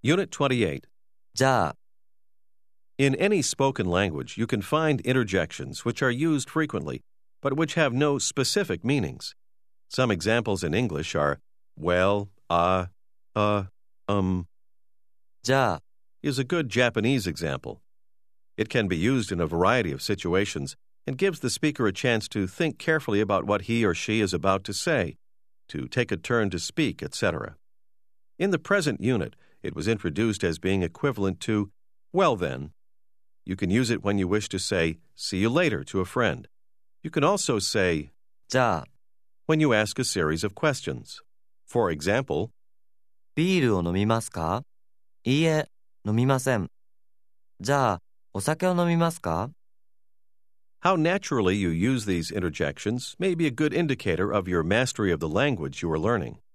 Unit 28. じゃあ、 In any spoken language, you can find interjections which are used frequently, but which have no specific meanings. Some examples in English are well, um, じゃあ、 is a good Japanese example. It can be used in a variety of situations and gives the speaker a chance to think carefully about what he or she is about to say, to take a turn to speak, etc. In the present unit, it was introduced as being equivalent to, well then. You can use it when you wish to say, see you later to a friend. You can also say, じゃあ、 when you ask a series of questions. For example, ビールを飲みますか？いいえ、飲みません。じゃあ、お酒を飲みますか？ how naturally you use these interjections may be a good indicator of your mastery of the language you are learning.